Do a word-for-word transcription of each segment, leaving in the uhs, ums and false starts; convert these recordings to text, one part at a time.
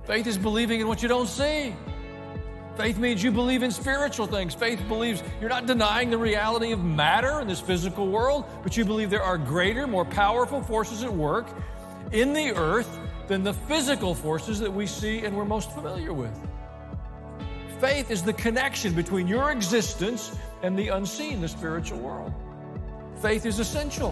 Faith is believing in what you don't see. Faith means you believe in spiritual things. Faith believes you're not denying the reality of matter in this physical world, but you believe there are greater, more powerful forces at work in the earth than the physical forces that we see and we're most familiar with. Faith is the connection between your existence and the unseen, the spiritual world. Faith is essential.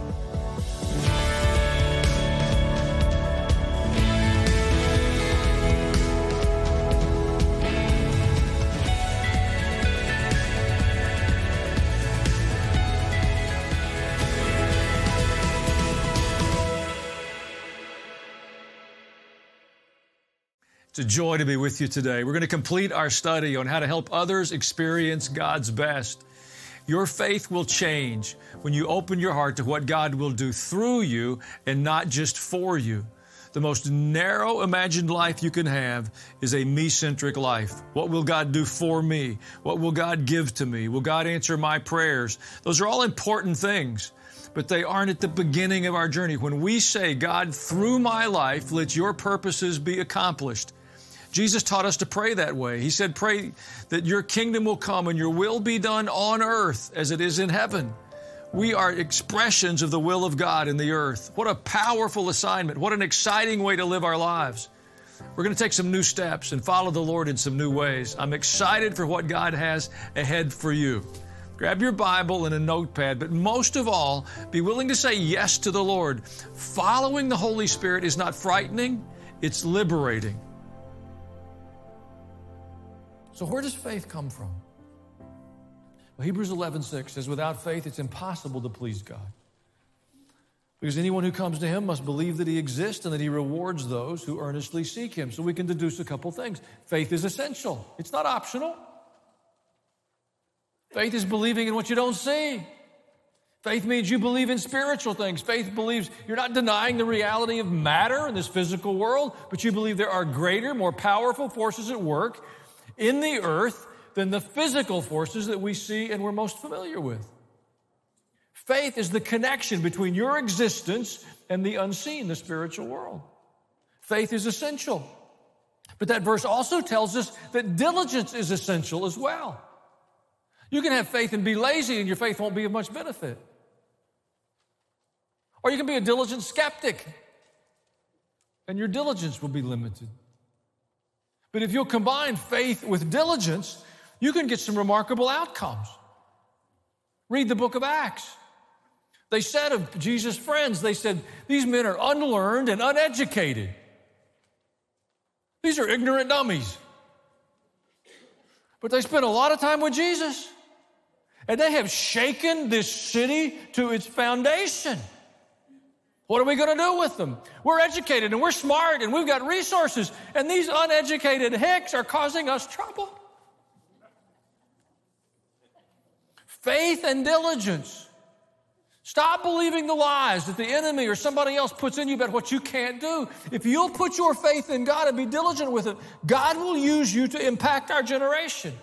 It's a joy to be with you today. We're going to complete our study on how to help others experience God's best. Your faith will change when you open your heart to what God will do through you and not just for you. The most narrow imagined life you can have is a me-centric life. What will God do for me? What will God give to me? Will God answer my prayers? Those are all important things, but they aren't at the beginning of our journey. When we say, God, through my life, let your purposes be accomplished. Jesus taught us to pray that way. He said, pray that your kingdom will come and your will be done on earth as it is in heaven. We are expressions of the will of God in the earth. What a powerful assignment. What an exciting way to live our lives. We're going to take some new steps and follow the Lord in some new ways. I'm excited for what God has ahead for you. Grab your Bible and a notepad, but most of all, be willing to say yes to the Lord. Following the Holy Spirit is not frightening, it's liberating. So where does faith come from? Well, Hebrews eleven six says, without faith, it's impossible to please God. Because anyone who comes to Him must believe that He exists and that He rewards those who earnestly seek Him. So we can deduce a couple things. Faith is essential. It's not optional. Faith is believing in what you don't see. Faith means you believe in spiritual things. Faith believes you're not denying the reality of matter in this physical world, but you believe there are greater, more powerful forces at work in the earth than the physical forces that we see and we're most familiar with. Faith is the connection between your existence and the unseen, the spiritual world. Faith is essential. But that verse also tells us that diligence is essential as well. You can have faith and be lazy and your faith won't be of much benefit. Or you can be a diligent skeptic and your diligence will be limited. But if you'll combine faith with diligence, you can get some remarkable outcomes. Read the book of Acts. They said of Jesus' friends, they said, these men are unlearned and uneducated. These are ignorant dummies. But they spent a lot of time with Jesus. And they have shaken this city to its foundation. What are we going to do with them? We're educated and we're smart and we've got resources. And these uneducated hicks are causing us trouble. Faith and diligence. Stop believing the lies that the enemy or somebody else puts in you about what you can't do. If you'll put your faith in God and be diligent with it, God will use you to impact our generation.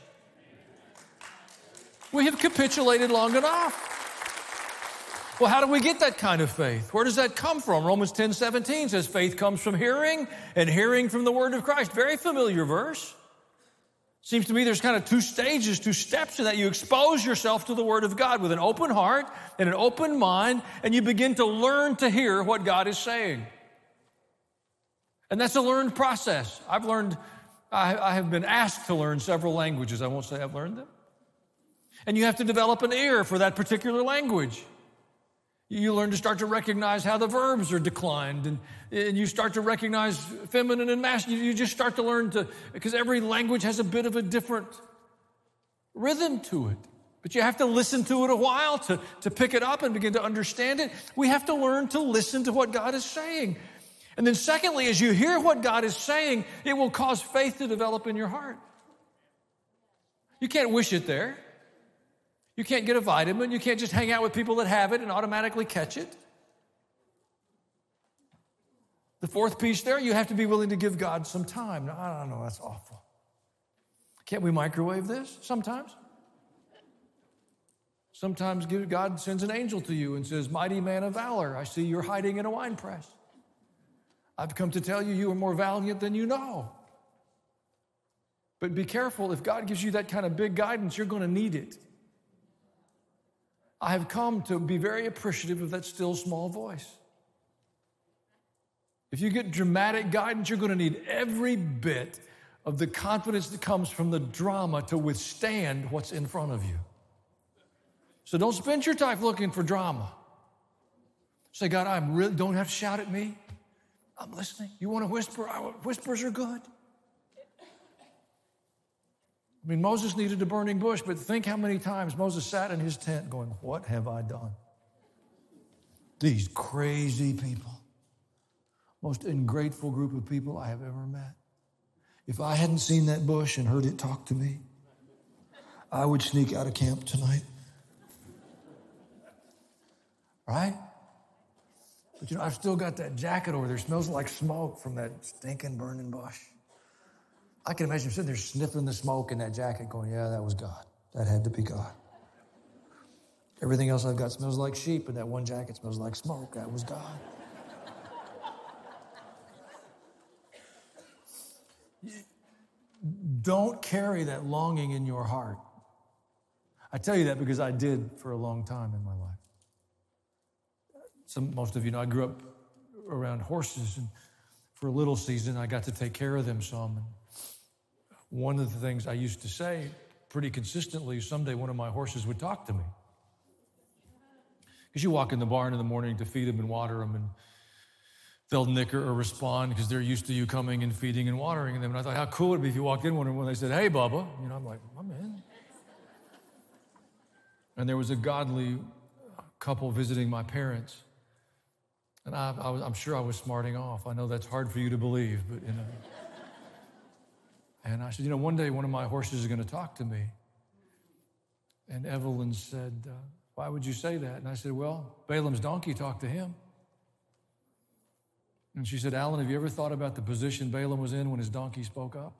We have capitulated long enough. Well, how do we get that kind of faith? Where does that come from? Romans ten seventeen says faith comes from hearing and hearing from the word of Christ. Very familiar verse. Seems to me there's kind of two stages, two steps in that. You expose yourself to the word of God with an open heart and an open mind, and you begin to learn to hear what God is saying. And that's a learned process. I've learned, I, I have been asked to learn several languages. I won't say I've learned them. And you have to develop an ear for that particular language. You learn to start to recognize how the verbs are declined, and, and you start to recognize feminine and masculine. You just start to learn to, because every language has a bit of a different rhythm to it. But you have to listen to it a while to, to pick it up and begin to understand it. We have to learn to listen to what God is saying. And then secondly, as you hear what God is saying, it will cause faith to develop in your heart. You can't wish it there. You can't get a vitamin. You can't just hang out with people that have it and automatically catch it. The fourth piece there, you have to be willing to give God some time. No, I don't know, that's awful. Can't we microwave this sometimes? Sometimes God sends an angel to you and says, mighty man of valor, I see you're hiding in a wine press. I've come to tell you you are more valiant than you know. But be careful, if God gives you that kind of big guidance, you're going to need it. I have come to be very appreciative of that still small voice. If you get dramatic guidance, you're going to need every bit of the confidence that comes from the drama to withstand what's in front of you. So don't spend your time looking for drama. Say, God, I really don't have to shout at me. I'm listening. You want to whisper? I, whispers are good. I mean, Moses needed a burning bush, but think how many times Moses sat in his tent going, what have I done? These crazy people, most ungrateful group of people I have ever met. If I hadn't seen that bush and heard it talk to me, I would sneak out of camp tonight. Right? But you know, I've still got that jacket over there. It smells like smoke from that stinking burning bush. I can imagine him sitting there sniffing the smoke in that jacket going, yeah, that was God. That had to be God. Everything else I've got smells like sheep, and that one jacket smells like smoke. That was God. Don't carry that longing in your heart. I tell you that because I did for a long time in my life. Some, most of you know I grew up around horses, and for a little season I got to take care of them some. And one of the things I used to say pretty consistently, someday one of my horses would talk to me. Because you walk in the barn in the morning to feed them and water them, and they'll nicker or respond because they're used to you coming and feeding and watering them. And I thought, how cool would it be if you walked in one and when they said, hey, Bubba, you know, I'm like, I'm in. And there was a godly couple visiting my parents. And I, I was, I'm sure I was smarting off. I know that's hard for you to believe, but, you know. And I said, you know, one day one of my horses is going to talk to me. And Evelyn said, uh, why would you say that? And I said, well, Balaam's donkey talked to him. And she said, Alan, have you ever thought about the position Balaam was in when his donkey spoke up?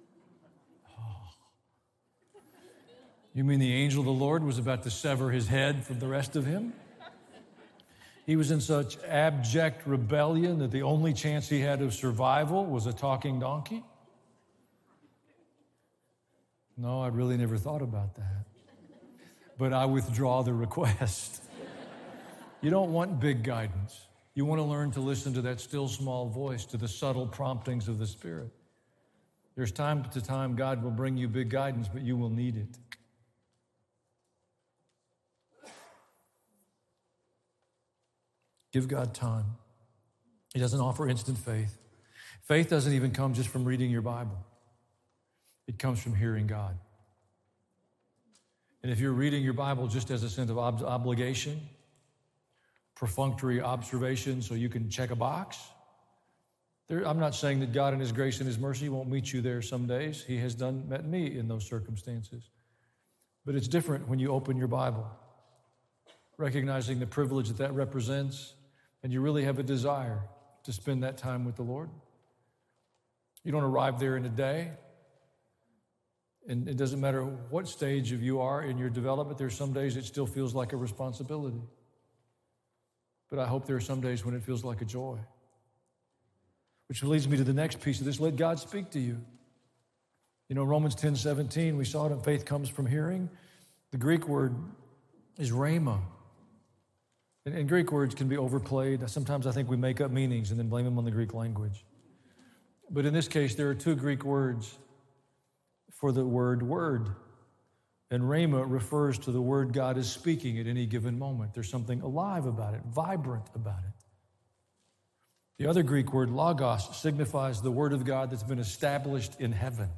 Oh. You mean the angel of the Lord was about to sever his head from the rest of him? He was in such abject rebellion that the only chance he had of survival was a talking donkey? No, I really never thought about that. But I withdraw the request. You don't want big guidance. You want to learn to listen to that still small voice, to the subtle promptings of the Spirit. There's time to time God will bring you big guidance, but you will need it. Give God time. He doesn't offer instant faith. Faith doesn't even come just from reading your Bible. It comes from hearing God. And if you're reading your Bible just as a sense of ob- obligation, perfunctory observation so you can check a box, there, I'm not saying that God in His grace and His mercy won't meet you there some days. He has done met me in those circumstances. But it's different when you open your Bible, recognizing the privilege that that represents, and you really have a desire to spend that time with the Lord. You don't arrive there in a day. And it doesn't matter what stage of you are in your development, there's some days it still feels like a responsibility. But I hope there are some days when it feels like a joy. Which leads me to the next piece of this. Let God speak to you. You know, Romans ten seventeen, we saw it, and faith comes from hearing. The Greek word is rhema. And, and Greek words can be overplayed. Sometimes I think we make up meanings and then blame them on the Greek language. But in this case, there are two Greek words for the word word. And rhema refers to the word God is speaking at any given moment. There's something alive about it, vibrant about it. The other Greek word, logos, signifies the word of God that's been established in heaven.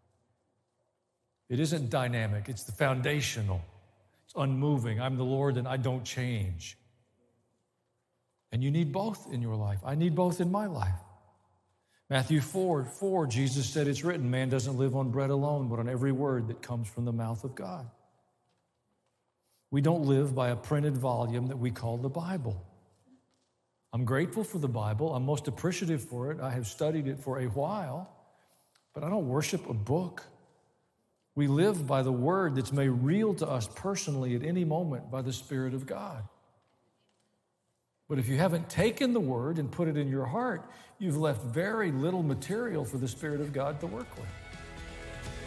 It isn't dynamic, it's the foundational. It's unmoving. I'm the Lord and I don't change. And you need both in your life. I need both in my life. Matthew four, four, Jesus said, it's written, man doesn't live on bread alone, but on every word that comes from the mouth of God. We don't live by a printed volume that we call the Bible. I'm grateful for the Bible. I'm most appreciative for it. I have studied it for a while, but I don't worship a book. We live by the word that's made real to us personally at any moment by the Spirit of God. But if you haven't taken the word and put it in your heart, you've left very little material for the Spirit of God to work with.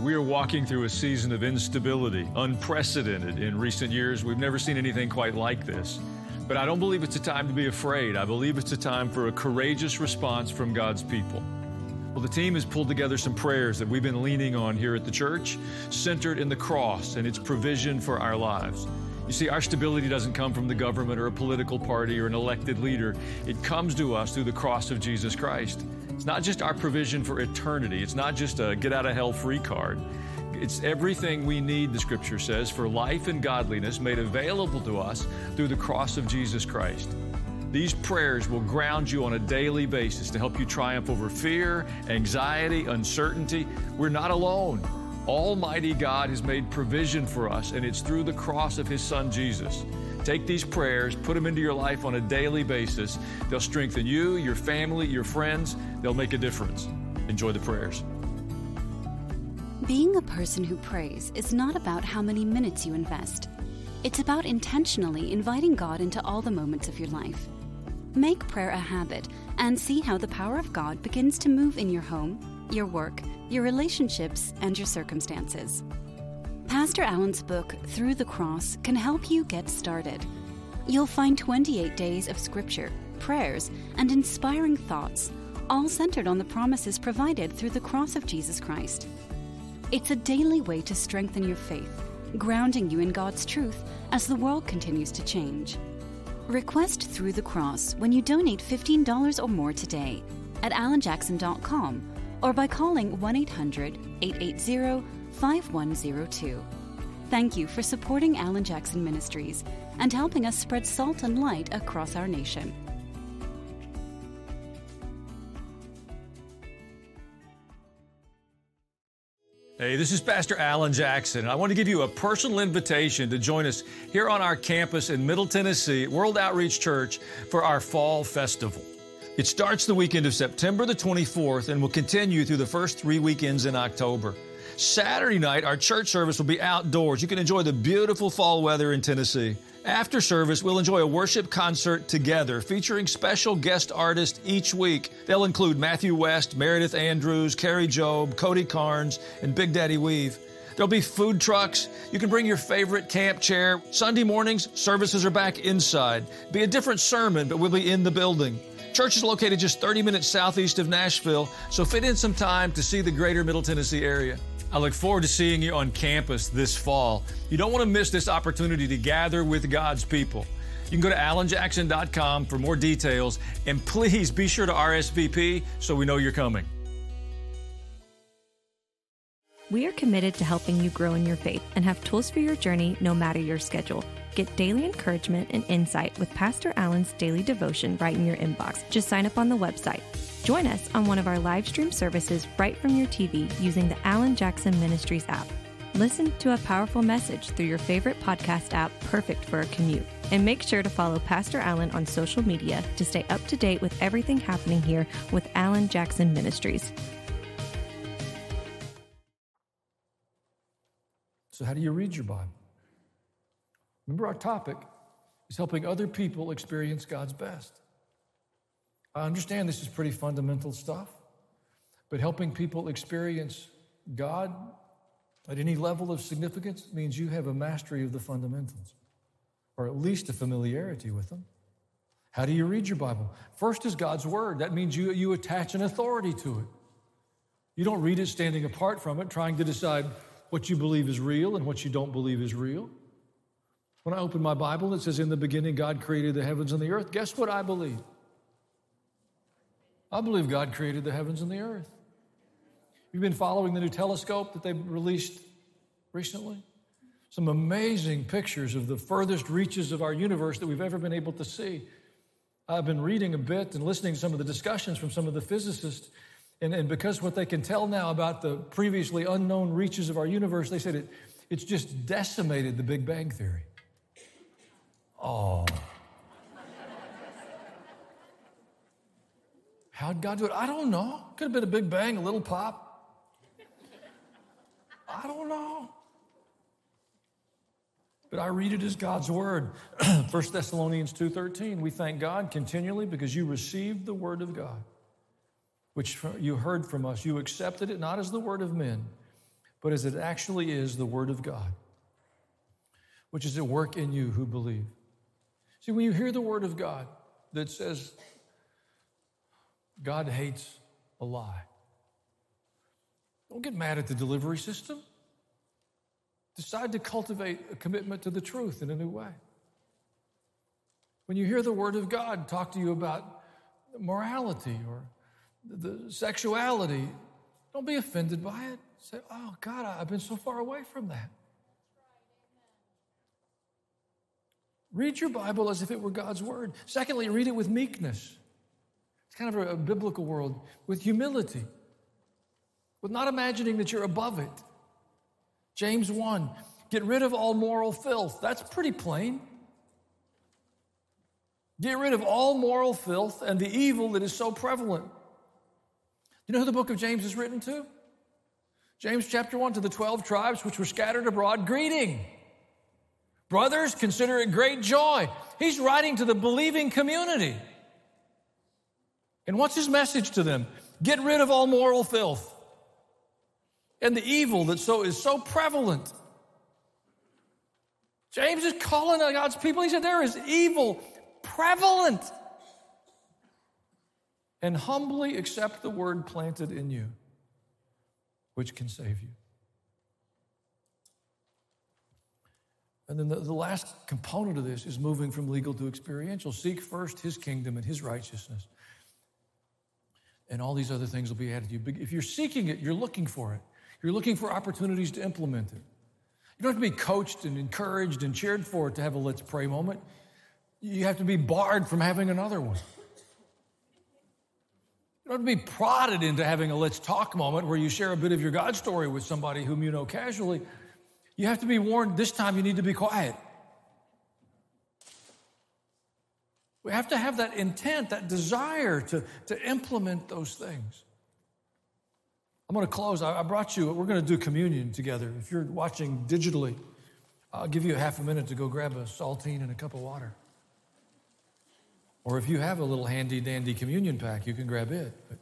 we are walking through a season of instability, unprecedented in recent years. We've never seen anything quite like this. But I don't believe it's a time to be afraid. I believe it's a time for a courageous response from God's people. Well, the team has pulled together some prayers that we've been leaning on here at the church, centered in the cross and its provision for our lives. You see, our stability doesn't come from the government or a political party or an elected leader. It comes to us through the cross of Jesus Christ. It's not just our provision for eternity. It's not just a get-out-of-hell-free card. It's everything we need, the Scripture says, for life and godliness made available to us through the cross of Jesus Christ. These prayers will ground you on a daily basis to help you triumph over fear, anxiety, uncertainty. We're not alone. Almighty God has made provision for us, and it's through the cross of His Son, Jesus. Take these prayers, put them into your life on a daily basis. They'll strengthen you, your family, your friends. They'll make a difference. Enjoy the prayers. Being a person who prays is not about how many minutes you invest. It's about intentionally inviting God into all the moments of your life. Make prayer a habit and see how the power of God begins to move in your home, your work, your relationships, and your circumstances. Pastor Allen's book, Through the Cross, can help you get started. You'll find twenty-eight days of scripture, prayers, and inspiring thoughts, all centered on the promises provided through the cross of Jesus Christ. It's a daily way to strengthen your faith, grounding you in God's truth as the world continues to change. Request Through the Cross when you donate fifteen dollars or more today at alan jackson dot com or by calling one eight hundred, eight eight zero, five one zero two. Thank you for supporting Alan Jackson Ministries and helping us spread salt and light across our nation. Hey, this is Pastor Alan Jackson. I want to give you a personal invitation to join us here on our campus in Middle Tennessee, World Outreach Church, for our Fall Festival. It starts the weekend of September the twenty-fourth and will continue through the first three weekends in October. Saturday night, our church service will be outdoors. You can enjoy the beautiful fall weather in Tennessee. After service, we'll enjoy a worship concert together featuring special guest artists each week. They'll include Matthew West, Meredith Andrews, Carrie Job, Cody Carnes, and Big Daddy Weave. There'll be food trucks. You can bring your favorite camp chair. Sunday mornings, services are back inside. Be a different sermon, but we'll be in the building. Church is located just thirty minutes southeast of Nashville, so fit in some time to see the greater Middle Tennessee area. I look forward to seeing you on campus this fall. You don't want to miss this opportunity to gather with God's people. You can go to alan jackson dot com for more details, and please be sure to R S V P so we know you're coming. We are committed to helping you grow in your faith and have tools for your journey no matter your schedule. Get daily encouragement and insight with Pastor Allen's daily devotion right in your inbox. Just sign up on the website. Join us on one of our live stream services right from your T V using the Alan Jackson Ministries app. Listen to a powerful message through your favorite podcast app, perfect for a commute. And make sure to follow Pastor Allen on social media to stay up to date with everything happening here with Alan Jackson Ministries. So how do you read your Bible? Remember, our topic is helping other people experience God's best. I understand this is pretty fundamental stuff, but helping people experience God at any level of significance means you have a mastery of the fundamentals, or at least a familiarity with them. How do you read your Bible? First is God's Word. That means you, you attach an authority to it. You don't read it standing apart from it, trying to decide what you believe is real and what you don't believe is real. When I open my Bible, it says, in the beginning, God created the heavens and the earth. Guess what I believe? I believe God created the heavens and the earth. You've been following the new telescope that they released recently? Some amazing pictures of the furthest reaches of our universe that we've ever been able to see. I've been reading a bit and listening to some of the discussions from some of the physicists, and, and because what they can tell now about the previously unknown reaches of our universe, they said it, it's just decimated the Big Bang Theory. Oh. How'd God do it? I don't know. Could have been a big bang, a little pop. I don't know. But I read it as God's word. First Thessalonians two thirteen, we thank God continually because you received the word of God, which you heard from us. You accepted it not as the word of men, but as it actually is the Word of God, which is at work in you who believe. See, when you hear the Word of God that says God hates a lie, don't get mad at the delivery system. Decide to cultivate a commitment to the truth in a new way. When you hear the Word of God talk to you about morality or the sexuality, don't be offended by it. Say, oh, God, I've been so far away from that. Read your Bible as if it were God's Word. Secondly, read it with meekness. It's kind of a, a biblical world, with humility, with not imagining that you're above it. James one, get rid of all moral filth. That's pretty plain. Get rid of all moral filth and the evil that is so prevalent. You know who the book of James is written to? James chapter one, to the twelve tribes which were scattered abroad, greeting. Brothers, consider it great joy. He's writing to the believing community. And what's his message to them? Get rid of all moral filth and the evil that so is so prevalent. James is calling on God's people. He said there is evil prevalent. And humbly accept the word planted in you, which can save you. And then the, the last component of this is moving from legal to experiential. Seek first his kingdom and his righteousness, and all these other things will be added to you. But if you're seeking it, you're looking for it. You're looking for opportunities to implement it. You don't have to be coached and encouraged and cheered for it to have a let's pray moment. You have to be barred from having another one. You don't have to be prodded into having a let's talk moment where you share a bit of your God story with somebody whom you know casually. You have to be warned, this time you need to be quiet. We have to have that intent, that desire to, to implement those things. I'm going to close. I brought you, we're going to do communion together. If you're watching digitally, I'll give you a half a minute to go grab a saltine and a cup of water. Or if you have a little handy-dandy communion pack, you can grab it. But,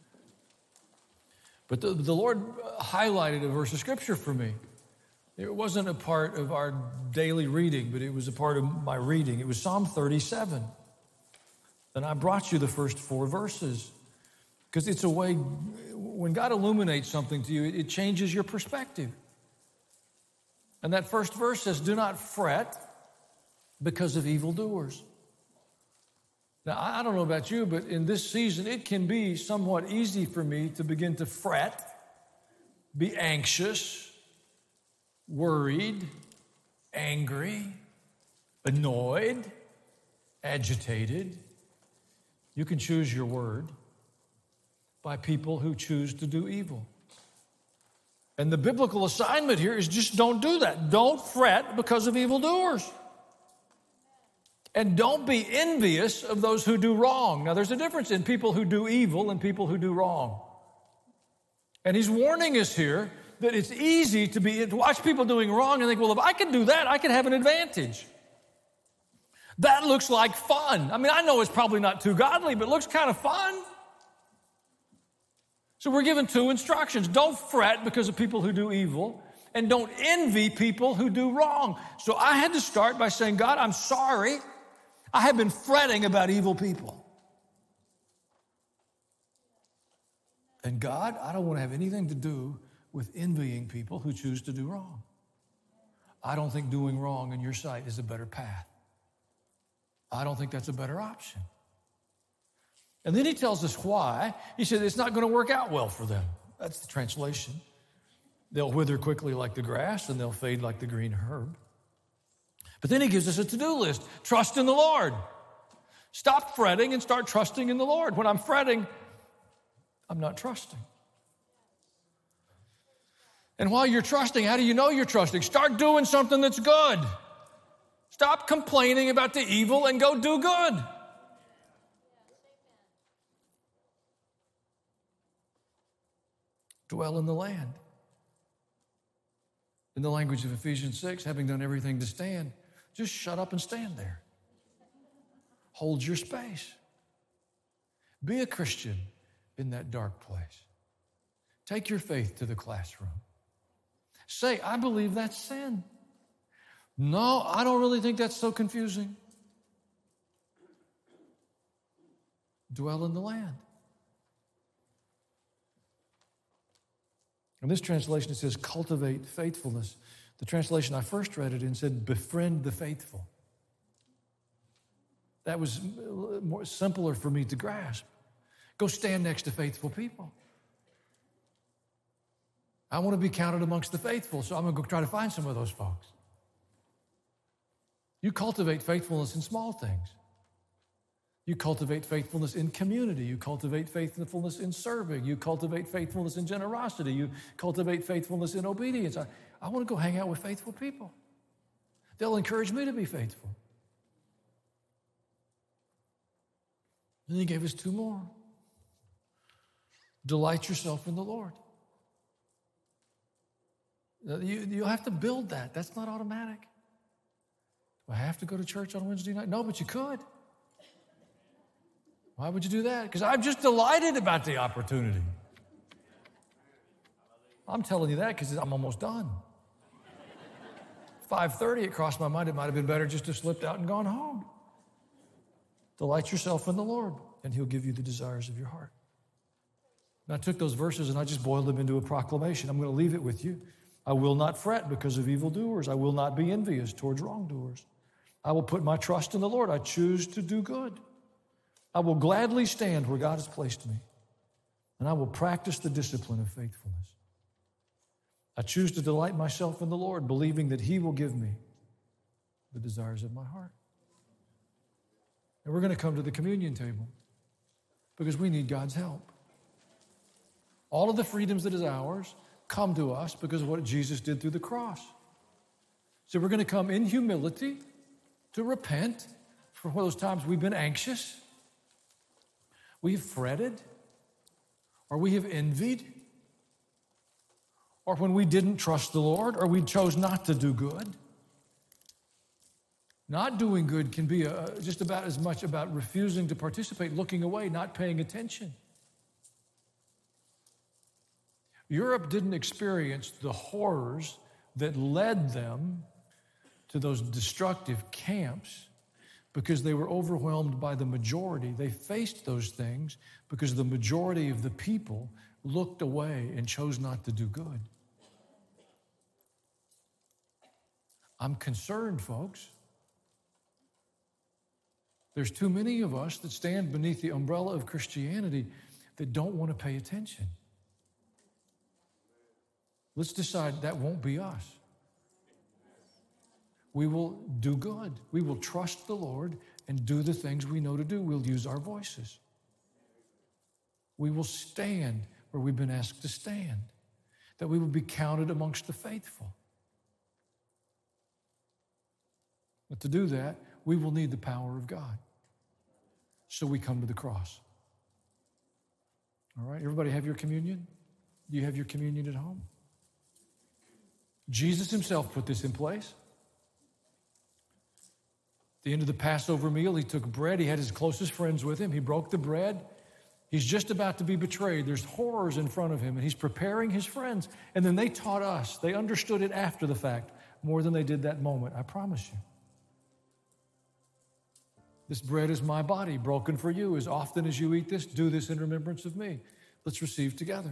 but the, the Lord highlighted a verse of Scripture for me. It wasn't a part of our daily reading, but it was a part of my reading. It was Psalm thirty-seven. And I brought you the first four verses because it's a way, when God illuminates something to you, it changes your perspective. And that first verse says, do not fret because of evildoers. Now, I don't know about you, but in this season, it can be somewhat easy for me to begin to fret, be anxious, worried, angry, annoyed, agitated. You can choose your word by people who choose to do evil. And the biblical assignment here is just don't do that. Don't fret because of evildoers. And don't be envious of those who do wrong. Now, there's a difference in people who do evil and people who do wrong. And he's warning us here that it's easy to be to watch people doing wrong and think, well, if I can do that, I can have an advantage. That looks like fun. I mean, I know it's probably not too godly, but it looks kind of fun. So we're given two instructions. Don't fret because of people who do evil, and don't envy people who do wrong. So I had to start by saying, God, I'm sorry. I have been fretting about evil people. And God, I don't want to have anything to do with envying people who choose to do wrong. I don't think doing wrong in your sight is a better path. I don't think that's a better option. And then he tells us why. He said it's not going to work out well for them. That's the translation. They'll wither quickly like the grass, and they'll fade like the green herb. But then he gives us a to-do list. Trust in the Lord. Stop fretting and start trusting in the Lord. When I'm fretting, I'm not trusting. And while you're trusting, how do you know you're trusting? Start doing something that's good. Stop complaining about the evil and go do good. Dwell in the land. In the language of Ephesians six, having done everything to stand, just shut up and stand there. Hold your space. Be a Christian in that dark place. Take your faith to the classroom. Say, I believe that's sin. No, I don't really think that's so confusing. Dwell in the land. In this translation, it says cultivate faithfulness. The translation I first read it in said befriend the faithful. That was more simpler for me to grasp. Go stand next to faithful people. I want to be counted amongst the faithful, so I'm going to go try to find some of those folks. You cultivate faithfulness in small things. You cultivate faithfulness in community. You cultivate faithfulness in serving. You cultivate faithfulness in generosity. You cultivate faithfulness in obedience. I, I want to go hang out with faithful people. They'll encourage me to be faithful. And he gave us two more. Delight yourself in the Lord. You, you'll have to build that. That's not automatic. Do I have to go to church on Wednesday night? No, but you could. Why would you do that? Because I'm just delighted about the opportunity. I'm telling you that because I'm almost done. five thirty, it crossed my mind it might have been better just to slipped out and gone home. Delight yourself in the Lord, and he'll give you the desires of your heart. And I took those verses and I just boiled them into a proclamation. I'm going to leave it with you. I will not fret because of evildoers. I will not be envious towards wrongdoers. I will put my trust in the Lord. I choose to do good. I will gladly stand where God has placed me, and I will practice the discipline of faithfulness. I choose to delight myself in the Lord, believing that he will give me the desires of my heart. And we're going to come to the communion table because we need God's help. All of the freedoms that is ours come to us because of what Jesus did through the cross. So we're going to come in humility to repent for those times we've been anxious, we've fretted, or we have envied, or when we didn't trust the Lord, or we chose not to do good. Not doing good can be a, just about as much about refusing to participate, looking away, not paying attention. Europe didn't experience the horrors that led them to those destructive camps because they were overwhelmed by the majority. They faced those things because the majority of the people looked away and chose not to do good. I'm concerned, folks. There's too many of us that stand beneath the umbrella of Christianity that don't want to pay attention. Let's decide that won't be us. We will do good. We will trust the Lord and do the things we know to do. We'll use our voices. We will stand where we've been asked to stand, that we will be counted amongst the faithful. But to do that, we will need the power of God. So we come to the cross. All right, everybody have your communion? Do you have your communion at home? Jesus himself put this in place. At the end of the Passover meal, he took bread. He had his closest friends with him. He broke the bread. He's just about to be betrayed. There's horrors in front of him, and he's preparing his friends. And then they taught us. They understood it after the fact more than they did that moment, I promise you. This bread is my body, broken for you. As often as you eat this, do this in remembrance of me. Let's receive together.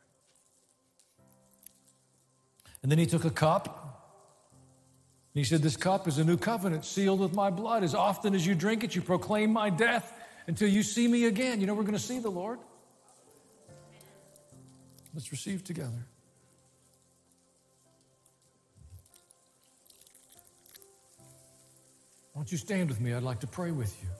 And then he took a cup. And he said, this cup is a new covenant sealed with my blood. As often as you drink it, you proclaim my death until you see me again. You know, we're going to see the Lord. Let's receive together. Why don't you stand with me? I'd like to pray with you.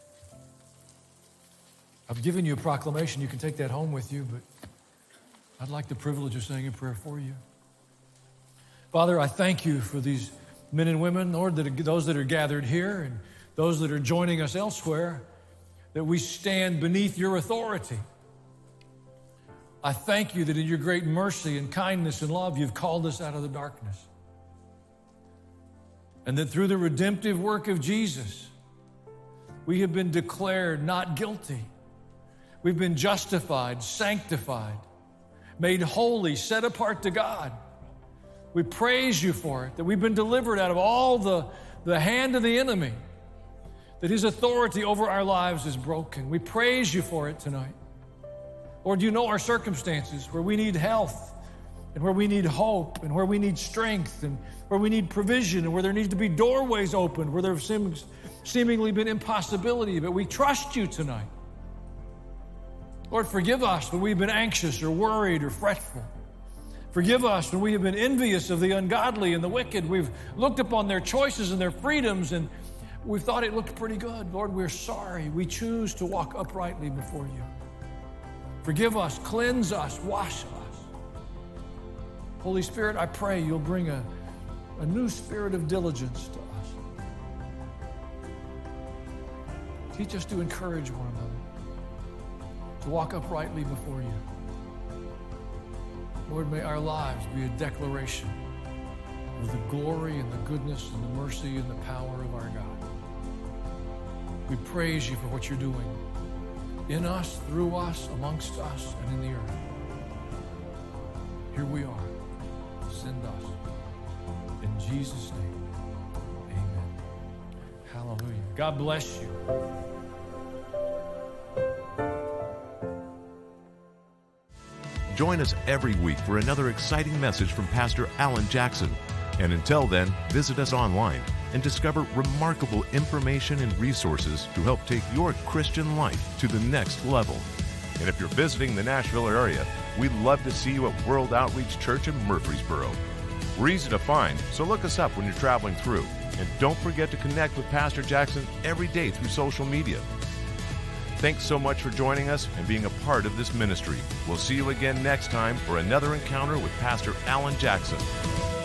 I've given you a proclamation. You can take that home with you, but I'd like the privilege of saying a prayer for you. Father, I thank you for these men and women, Lord, that are, those that are gathered here and those that are joining us elsewhere, that we stand beneath your authority. I thank you that in your great mercy and kindness and love, you've called us out of the darkness. And that through the redemptive work of Jesus, we have been declared not guilty. We've been justified, sanctified, made holy, set apart to God. We praise you for it, that we've been delivered out of all the, the hand of the enemy, that his authority over our lives is broken. We praise you for it tonight. Lord, you know our circumstances where we need health and where we need hope and where we need strength and where we need provision and where there needs to be doorways opened, where there have seem, seemingly been impossibility, but we trust you tonight. Lord, forgive us when we've been anxious or worried or fretful. Forgive us when we have been envious of the ungodly and the wicked. We've looked upon their choices and their freedoms and we thought it looked pretty good. Lord, we're sorry. We choose to walk uprightly before you. Forgive us, cleanse us, wash us. Holy Spirit, I pray you'll bring a, a new spirit of diligence to us. Teach us to encourage one another, to walk uprightly before you. Lord, may our lives be a declaration of the glory and the goodness and the mercy and the power of our God. We praise you for what you're doing in us, through us, amongst us, and in the earth. Here we are. Send us. In Jesus' name, amen. Hallelujah. God bless you. Join us every week for another exciting message from Pastor Alan Jackson. And until then, visit us online and discover remarkable information and resources to help take your Christian life to the next level. And if you're visiting the Nashville area, we'd love to see you at World Outreach Church in Murfreesboro. We're easy to find, so look us up when you're traveling through. And don't forget to connect with Pastor Jackson every day through social media. Thanks so much for joining us and being a part of this ministry. We'll see you again next time for another encounter with Pastor Alan Jackson.